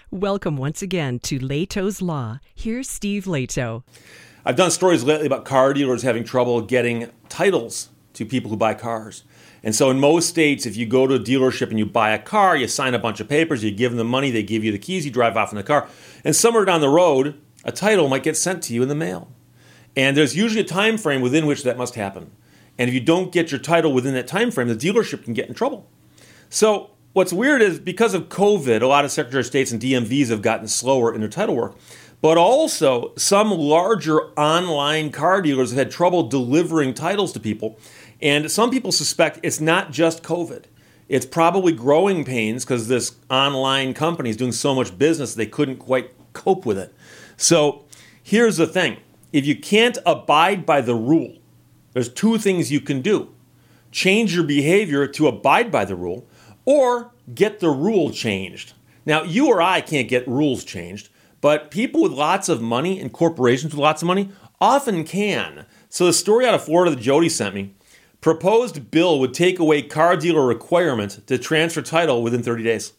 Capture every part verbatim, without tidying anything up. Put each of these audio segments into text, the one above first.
Welcome once again to Leto's Law. Here's Steve Leto. I've done stories lately about car dealers having trouble getting titles to people who buy cars. And so in most states, if you go to a dealership and you buy a car, you sign a bunch of papers, you give them the money, they give you the keys, you drive off in the car. And somewhere down the road, a title might get sent to you in the mail. And there's usually a time frame within which that must happen. And if you don't get your title within that time frame, the dealership can get in trouble. So what's weird is because of COVID, a lot of Secretary of States and D M Vs have gotten slower in their title work. But also, some larger online car dealers have had trouble delivering titles to people. And some people suspect it's not just COVID. It's probably growing pains because this online company is doing so much business they couldn't quite cope with it. So here's the thing. If you can't abide by the rule, there's two things you can do. Change your behavior to abide by the rule, or get the rule changed. Now, you or I can't get rules changed, but people with lots of money and corporations with lots of money often can. So the story out of Florida that Jody sent me, proposed bill would take away car dealer requirement to transfer title within thirty days.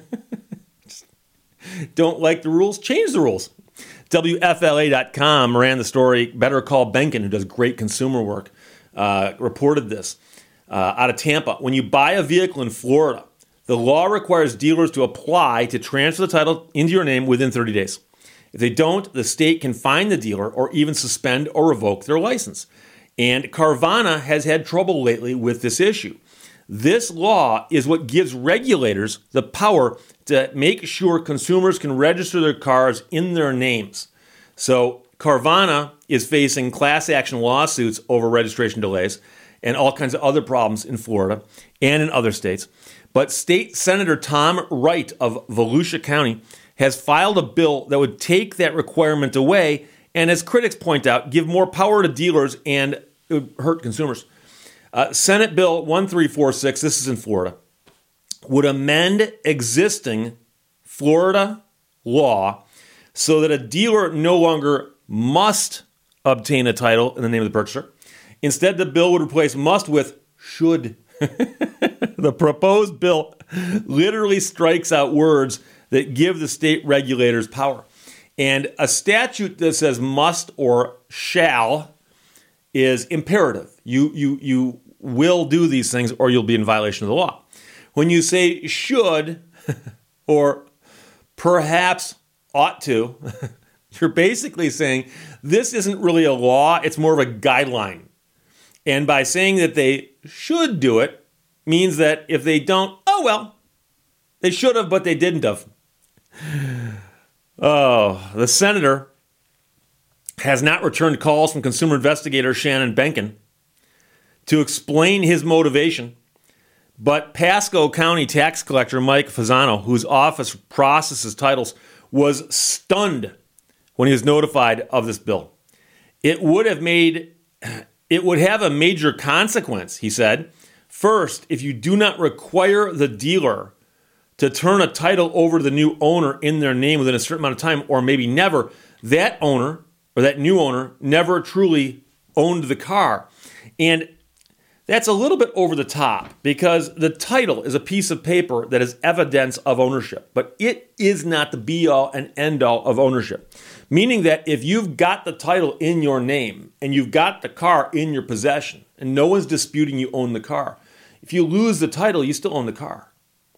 Don't like the rules? Change the rules. W F L A dot com ran the story. Better Call Benkin, who does great consumer work, uh, reported this uh, out of Tampa. When you buy a vehicle in Florida, the law requires dealers to apply to transfer the title into your name within thirty days. If they don't, the state can fine the dealer or even suspend or revoke their license. And Carvana has had trouble lately with this issue. This law is what gives regulators the power to make sure consumers can register their cars in their names. So Carvana is facing class action lawsuits over registration delays and all kinds of other problems in Florida and in other states. But State Senator Tom Wright of Volusia County has filed a bill that would take that requirement away and, as critics point out, give more power to dealers and it would hurt consumers. Uh, Senate Bill one three four six, this is in Florida, would amend existing Florida law so that a dealer no longer must obtain a title in the name of the purchaser. Instead, the bill would replace must with should. The proposed bill literally strikes out words that give the state regulators power. And a statute that says must or shall is imperative. You, you, you will do these things or you'll be in violation of the law. When you say should or perhaps ought to, you're basically saying this isn't really a law, it's more of a guideline. And by saying that they should do it means that if they don't, oh well, they should have, but they didn't have. Oh, the senator has not returned calls from consumer investigator Shannon Benkin to explain his motivation. But Pasco County tax collector Mike Fasano, whose office processes titles, was stunned when he was notified of this bill. It would have made, it would have a major consequence, he said. First, if you do not require the dealer to turn a title over to the new owner in their name within a certain amount of time, or maybe never, that owner or that new owner never truly owned the car. And that's a little bit over the top because the title is a piece of paper that is evidence of ownership, but it is not the be-all and end-all of ownership. Meaning that if you've got the title in your name and you've got the car in your possession and no one's disputing you own the car, if you lose the title, you still own the car.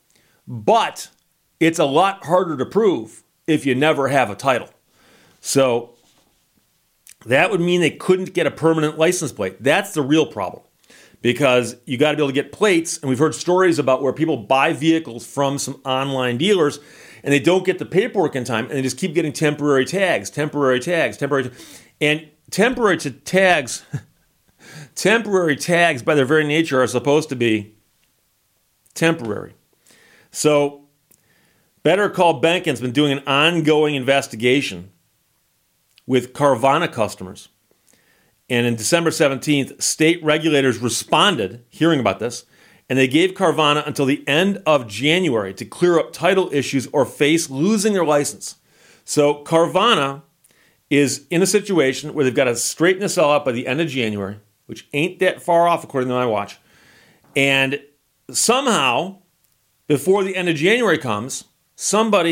But it's a lot harder to prove if you never have a title. So that would mean they couldn't get a permanent license plate. That's the real problem. Because you got to be able to get plates, and we've heard stories about where people buy vehicles from some online dealers, and they don't get the paperwork in time, and they just keep getting temporary tags, temporary tags, temporary, and temporary tags, temporary tags by their very nature are supposed to be temporary. So, Better Call Benkin's been doing an ongoing investigation with Carvana customers. And in December seventeenth, state regulators responded, hearing about this, and they gave Carvana until the end of January to clear up title issues or face losing their license. So Carvana is in a situation where they've got to straighten this all out by the end of January, which ain't that far off according to my watch. And somehow, before the end of January comes, somebody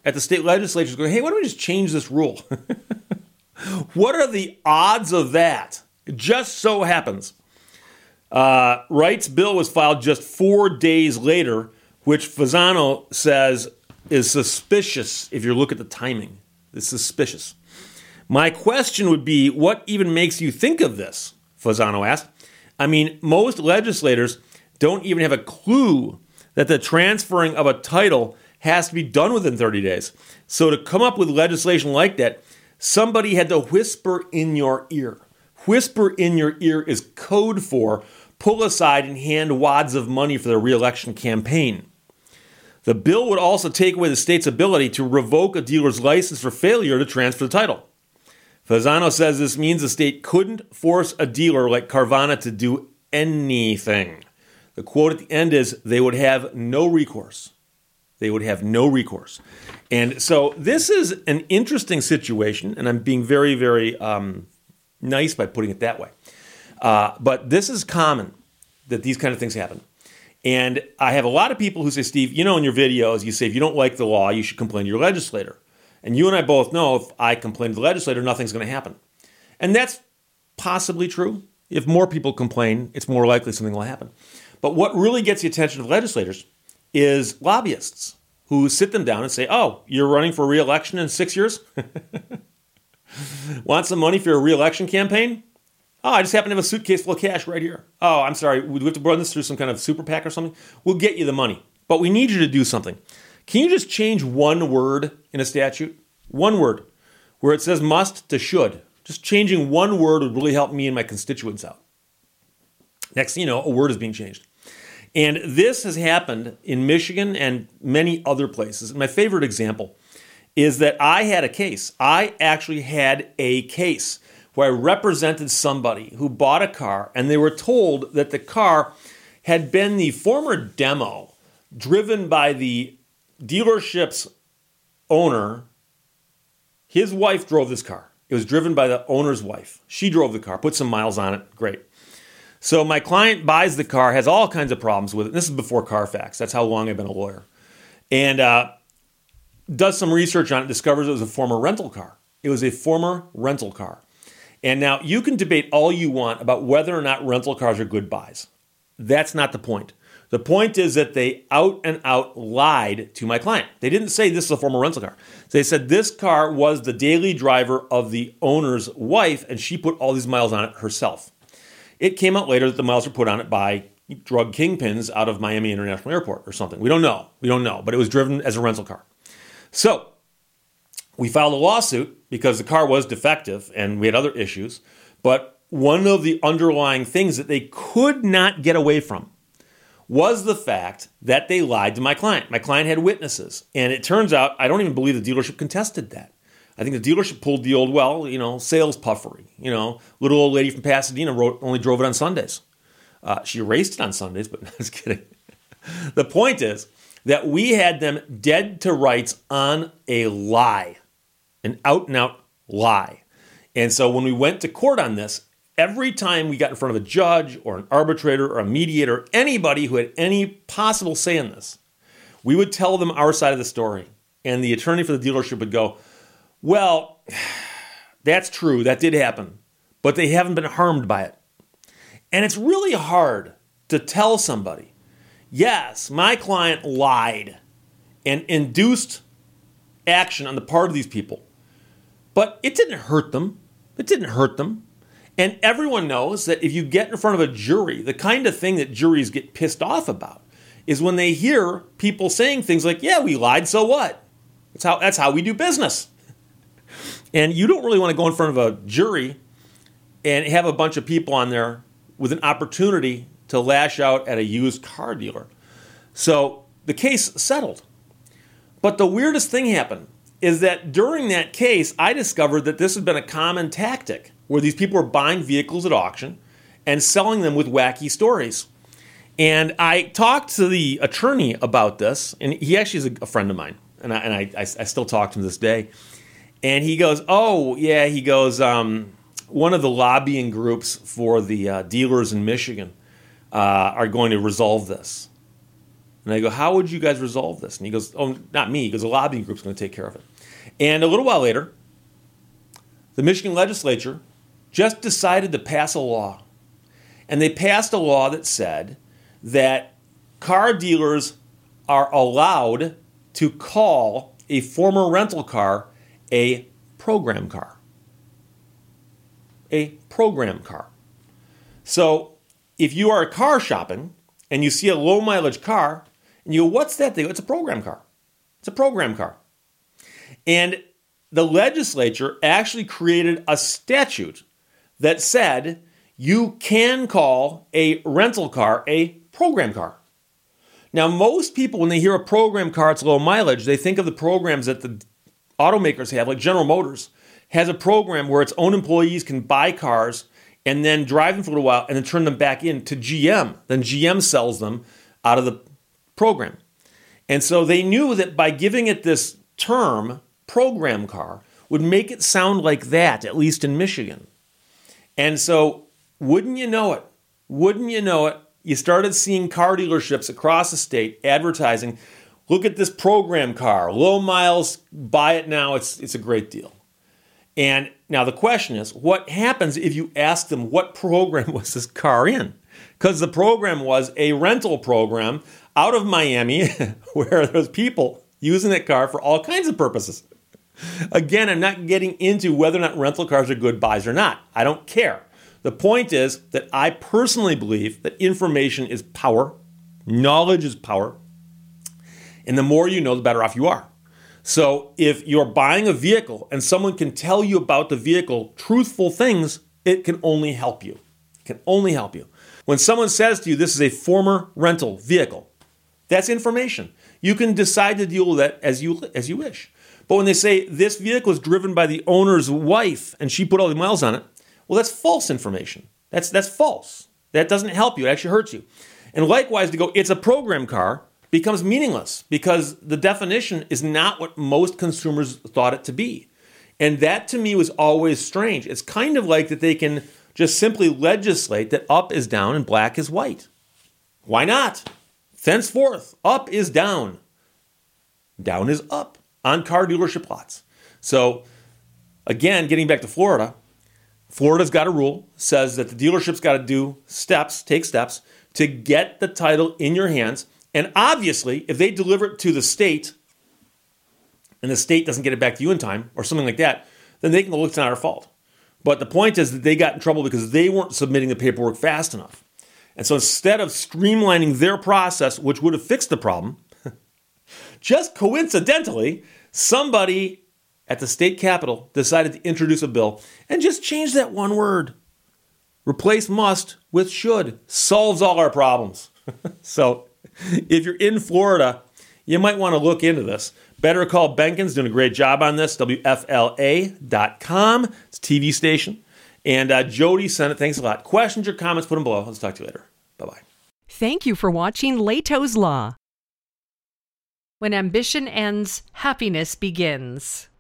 at the state legislatures going, hey, why don't we just change this rule? What are the odds of that? It just so happens. Uh, Wright's bill was filed just four days later, which Fasano says is suspicious if you look at the timing. It's suspicious. My question would be, what even makes you think of this? Fasano asked. I mean, most legislators don't even have a clue that the transferring of a title has to be done within thirty days. So to come up with legislation like that, somebody had to whisper in your ear. Whisper in your ear is code for pull aside and hand wads of money for the re-election campaign. The bill would also take away the state's ability to revoke a dealer's license for failure to transfer the title. Fasano says this means the state couldn't force a dealer like Carvana to do anything. The quote at the end is, they would have no recourse. They would have no recourse. And so this is an interesting situation, and I'm being very, very um, nice by putting it that way. Uh, but this is common that these kind of things happen. And I have a lot of people who say, Steve, you know, in your videos, you say if you don't like the law, you should complain to your legislator. And you and I both know if I complain to the legislator, nothing's going to happen. And that's possibly true. If more people complain, it's more likely something will happen. But what really gets the attention of legislators is lobbyists who sit them down and say, oh, you're running for re-election in six years? Want some money for your re-election campaign? Oh, I just happen to have a suitcase full of cash right here. Oh, I'm sorry, we have to run this through some kind of super PAC or something? We'll get you the money, but we need you to do something. Can you just change one word in a statute? One word, where it says must to should. Just changing one word would really help me and my constituents out. Next thing you know, a word is being changed. And this has happened in Michigan and many other places. My favorite example is that I had a case. I actually had a case where I represented somebody who bought a car, and they were told that the car had been the former demo driven by the dealership's owner. His wife drove this car. It was driven by the owner's wife. She drove the car, put some miles on it. Great. So my client buys the car, has all kinds of problems with it. This is before Carfax. That's how long I've been a lawyer. And uh, does some research on it, discovers it was a former rental car. It was a former rental car. And now you can debate all you want about whether or not rental cars are good buys. That's not the point. The point is that they out and out lied to my client. They didn't say this is a former rental car. They said this car was the daily driver of the owner's wife, and she put all these miles on it herself. It came out later that the miles were put on it by drug kingpins out of Miami International Airport or something. We don't know. We don't know. But it was driven as a rental car. So we filed a lawsuit because the car was defective and we had other issues. But one of the underlying things that they could not get away from was the fact that they lied to my client. My client had witnesses. And it turns out, I don't even believe the dealership contested that. I think the dealership pulled the old, well, you know, sales puffery. You know, little old lady from Pasadena wrote, only drove it on Sundays. Uh, she raced it on Sundays, but I was kidding. The point is that we had them dead to rights on a lie, an out-and-out lie. And so when we went to court on this, every time we got in front of a judge or an arbitrator or a mediator, anybody who had any possible say in this, we would tell them our side of the story. And the attorney for the dealership would go, well, that's true, that did happen, but they haven't been harmed by it. And it's really hard to tell somebody, yes, my client lied and induced action on the part of these people, but it didn't hurt them. It didn't hurt them. And everyone knows that if you get in front of a jury, the kind of thing that juries get pissed off about is when they hear people saying things like, yeah, we lied, so what? That's how, that's how we do business. And you don't really want to go in front of a jury and have a bunch of people on there with an opportunity to lash out at a used car dealer. So the case settled. But the weirdest thing happened is that during that case, I discovered that this had been a common tactic where these people were buying vehicles at auction and selling them with wacky stories. And I talked to the attorney about this, and he actually is a friend of mine, and I, and I, I, I still talk to him to this day. And he goes, oh, yeah, he goes, um, one of the lobbying groups for the uh, dealers in Michigan uh, are going to resolve this. And I go, how would you guys resolve this? And he goes, oh, not me. He goes, a lobbying group's going to take care of it. And a little while later, the Michigan legislature just decided to pass a law. And they passed a law that said that car dealers are allowed to call a former rental car a program car. A program car. So if you are car shopping and you see a low mileage car and you go, what's that? They go, it's a program car. It's a program car. And the legislature actually created a statute that said you can call a rental car a program car. Now, most people, when they hear a program car, it's low mileage, they think of the programs that the automakers have, like General Motors has a program where its own employees can buy cars and then drive them for a little while and then turn them back in to G M. Then G M sells them out of the program. And so they knew that by giving it this term, program car, would make it sound like that, at least in Michigan. And so, wouldn't you know it, wouldn't you know it, you started seeing car dealerships across the state advertising, look at this program car, low miles, buy it now, it's it's a great deal. And now the question is, what happens if you ask them what program was this car in? Because the program was a rental program out of Miami where there's people using that car for all kinds of purposes. Again, I'm not getting into whether or not rental cars are good buys or not. I don't care. The point is that I personally believe that information is power, knowledge is power, and the more you know, the better off you are. So if you're buying a vehicle and someone can tell you about the vehicle truthful things, it can only help you. It can only help you. When someone says to you, this is a former rental vehicle, that's information. You can decide to deal with that as you as you wish. But when they say this vehicle is driven by the owner's wife and she put all the miles on it, well, that's false information. That's that's false. That doesn't help you. It actually hurts you. And likewise, to go, it's a program car, becomes meaningless because the definition is not what most consumers thought it to be. And that to me was always strange. It's kind of like that they can just simply legislate that up is down and black is white. Why not? Thenceforth, up is down. Down is up on car dealership lots. So again, getting back to Florida, Florida's got a rule, says that the dealership's got to do steps, take steps to get the title in your hands. And obviously, if they deliver it to the state and the state doesn't get it back to you in time or something like that, then they can go, look, it's not our fault. But the point is that they got in trouble because they weren't submitting the paperwork fast enough. And so instead of streamlining their process, which would have fixed the problem, just coincidentally, somebody at the state capitol decided to introduce a bill and just change that one word. Replace must with should. Solves all our problems. So if you're in Florida, you might want to look into this. Better Call Benkin's doing a great job on this. W F L A dot com. It's a T V station. And uh, Jody sent it. Thanks a lot. Questions or comments, put them below. Let's talk to you later. Bye-bye. Thank you for watching Lehto's Law. When ambition ends, happiness begins.